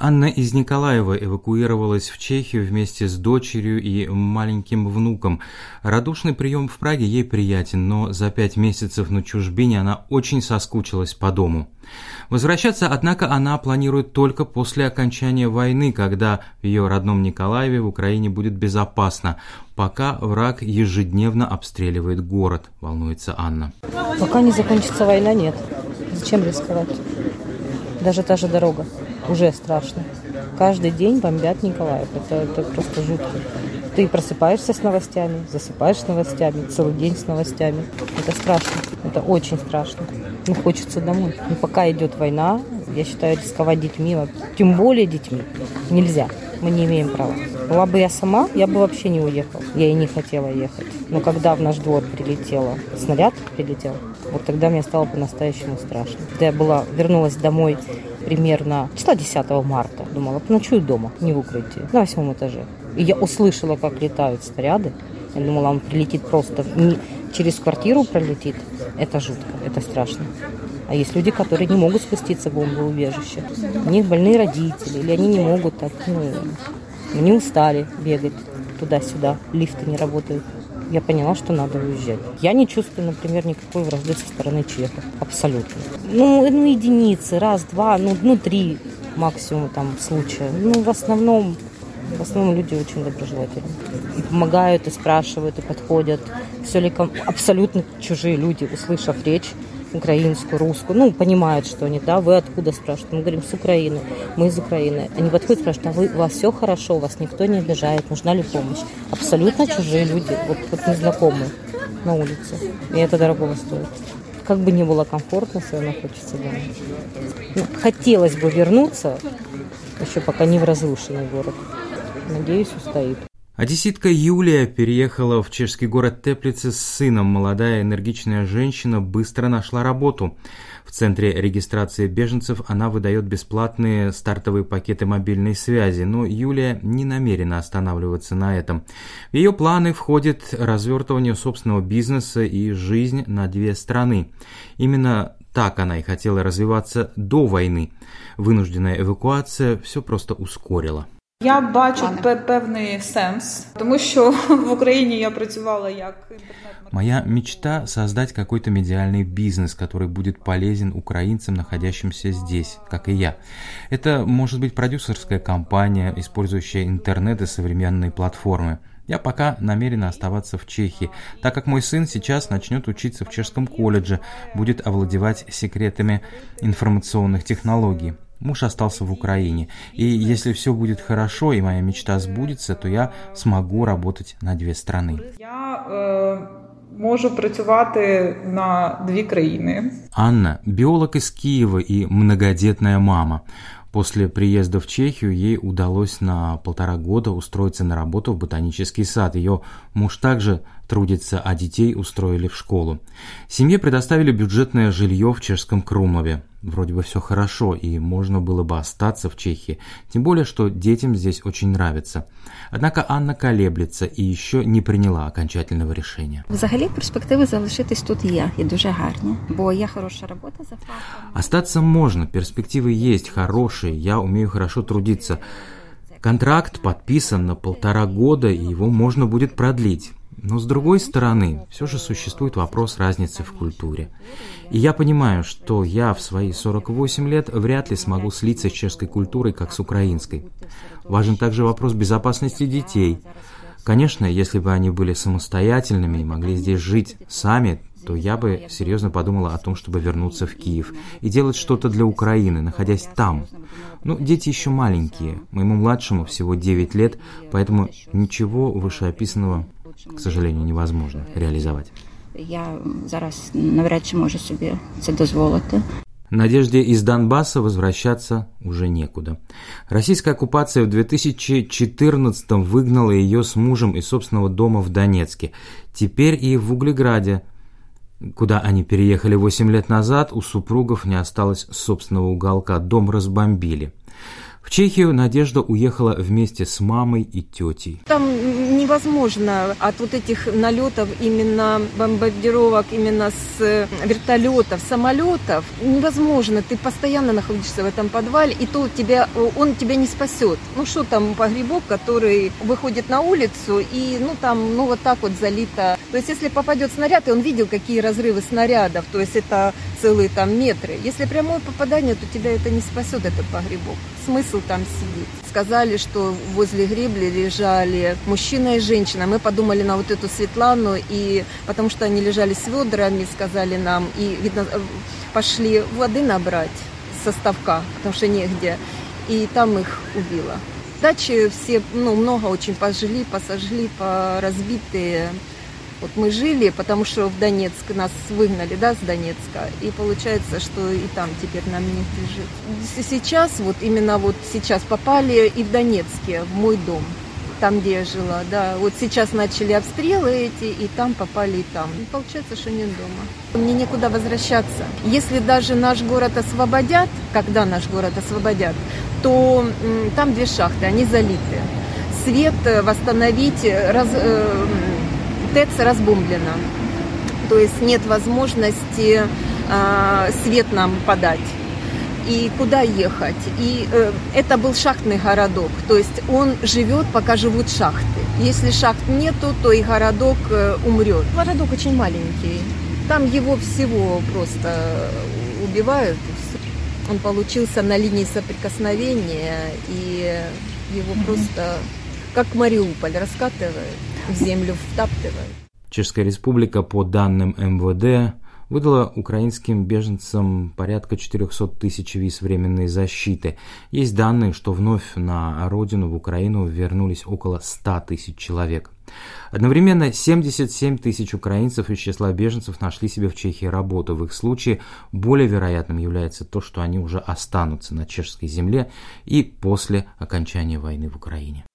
Анна из Николаева эвакуировалась в Чехию вместе с дочерью и маленьким внуком. Радушный прием в Праге ей приятен, но за 5 месяцев на чужбине она очень соскучилась по дому. Возвращаться, однако, она планирует только после окончания войны, когда в ее родном Николаеве в Украине будет безопасно. Пока враг ежедневно обстреливает город, волнуется Анна. Пока не закончится война, нет. Зачем рисковать? Даже та же дорога. Уже страшно. Каждый день бомбят Николаев. Это просто жутко. Ты просыпаешься с новостями, засыпаешь с новостями, целый день с новостями. Это страшно. Это очень страшно. Хочется домой. Но пока идет война, я считаю, рисковать детьми, тем более детьми, нельзя. Мы не имеем права. Была бы я сама, я бы вообще не уехала. Я и не хотела ехать. Но когда в наш двор снаряд прилетел, вот тогда мне стало по-настоящему страшно. Когда я вернулась домой примерно числа 10 марта, думала, поночую дома, не в укрытии, на 8 этаже. И я услышала, как летают снаряды. Я думала, он прилетит просто через квартиру пролетит. Это жутко, это страшно. А есть люди, которые не могут спуститься в бомбоубежище. У них больные родители, или они не могут так, они устали бегать туда-сюда, лифты не работают. Я поняла, что надо уезжать. Я не чувствую, например, никакой вражды со стороны чехов. Абсолютно. Единицы, раз, два, три максимум случая. В основном люди очень доброжелательны. И помогают, и спрашивают, и подходят. Все ли абсолютно чужие люди, услышав речь украинскую, русскую, понимают, что они, вы откуда, спрашивают. Мы говорим, с Украины, мы из Украины. Они подходят, спрашивают, у вас все хорошо, вас никто не обижает, нужна ли помощь? Абсолютно чужие люди, вот незнакомые на улице. И это дорого стоит. Как бы ни было комфортно, все равно хочется домой. Хотелось бы вернуться, еще пока не в разрушенный город. Надеюсь, устоит. Одесситка Юлия переехала в чешский город Теплице с сыном. Молодая энергичная женщина быстро нашла работу. В центре регистрации беженцев она выдает бесплатные стартовые пакеты мобильной связи, но Юлия не намерена останавливаться на этом. В ее планы входит развертывание собственного бизнеса и жизнь на 2 страны. Именно так она и хотела развиваться до войны. Вынужденная эвакуация все просто ускорила. Я бачу певний сенс, тому що в Україні я працювала як інтернет-маркетолог. Моя мечта – создать какой-то медиальный бизнес, который будет полезен украинцам, находящимся здесь, как и я. Это может быть продюсерская компания, использующая интернет и современные платформы. Я пока намерена оставаться в Чехии, так как мой сын сейчас начнет учиться в чешском колледже, будет овладевать секретами информационных технологий. Муж остался в Украине, и если все будет хорошо и моя мечта сбудется, то я смогу работать на 2 страны. Я можу працювати на 2 країни. Анна – биолог из Киева и многодетная мама. После приезда в Чехию ей удалось на 1,5 года устроиться на работу в ботанический сад. Ее муж также трудится, а детей устроили в школу. Семье предоставили бюджетное жилье в чешском Крумлове. Вроде бы все хорошо, и можно было бы остаться в Чехии, тем более, что детям здесь очень нравится. Однако Анна колеблется и еще не приняла окончательного решения. Взагалі, перспективи залишитись тут є, і дуже гарні, бо є хороша робота за фахом. Остаться можно, перспективы есть хорошие, я умею хорошо трудиться. Контракт подписан на 1,5 года, и его можно будет продлить. Но с другой стороны, все же существует вопрос разницы в культуре. И я понимаю, что я в свои 48 лет вряд ли смогу слиться с чешской культурой, как с украинской. Важен также вопрос безопасности детей. Конечно, если бы они были самостоятельными и могли здесь жить сами, то я бы серьезно подумала о том, чтобы вернуться в Киев и делать что-то для Украины, находясь там. Дети еще маленькие, моему младшему всего 9 лет, поэтому ничего вышеописанного, к сожалению, невозможно реализовать. Я зараз навряд чи можу собі це дозволити. Надежде из Донбасса возвращаться уже некуда. Российская оккупация в 2014-м выгнала ее с мужем из собственного дома в Донецке. Теперь и в Углеграде, куда они переехали 8 лет назад, у супругов не осталось собственного уголка, дом разбомбили. В Чехию Надежда уехала вместе с мамой и тетей. Там невозможно от вот этих налетов, именно бомбардировок, именно с вертолетов, самолетов, невозможно. Ты постоянно находишься в этом подвале, и то он тебя не спасет. Ну что там погребок, который выходит на улицу, и там вот так вот залито. То есть если попадет снаряд, и он видел, какие разрывы снарядов, то есть это целые там метры. Если прямое попадание, то тебя это не спасет, этот погребок. Смысл там сидеть. Сказали, что возле гребли лежали мужчина и женщина. Мы подумали на вот эту Светлану, и потому что они лежали с ведрами, сказали нам, и, видно, пошли воды набрать со ставка, потому что негде, и там их убило. Дачи все, много очень посожгли, поразбитые. Вот мы жили, потому что в Донецк нас выгнали, с Донецка, и получается, что и там теперь нам негде жить. Сейчас, сейчас попали и в Донецке, в мой дом, там, где я жила, Вот сейчас начали обстрелы эти, и там попали, и там. И получается, что нет дома. Мне некуда возвращаться. Если даже наш город освободят, когда наш город освободят, то там 2 шахты, они залиты. Свет восстановить, ТЭЦ разбомблена, то есть нет возможности свет нам подать. И куда ехать? И это был шахтный городок, то есть он живет, пока живут шахты. Если шахт нету, то и городок умрет. Городок очень маленький, там его всего просто убивают, и все. Он получился на линии соприкосновения, и его просто как Мариуполь раскатывает, в землю втаптывает. Чешская Республика, по данным МВД, выдала украинским беженцам порядка 400 тысяч виз временной защиты. Есть данные, что вновь на родину, в Украину, вернулись около 100 тысяч человек. Одновременно 77 тысяч украинцев из числа беженцев нашли себе в Чехии работу. В их случае более вероятным является то, что они уже останутся на чешской земле и после окончания войны в Украине.